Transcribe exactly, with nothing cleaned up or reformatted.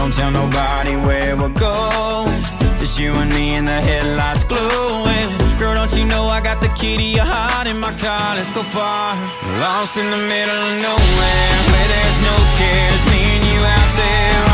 Don't tell nobody where we're going, just you and me and the headlights glowing. Girl, don't you know I got the key to your heart in my car? Let's go far. Lost in the middle of nowhere, where there's no cares. Me and you out there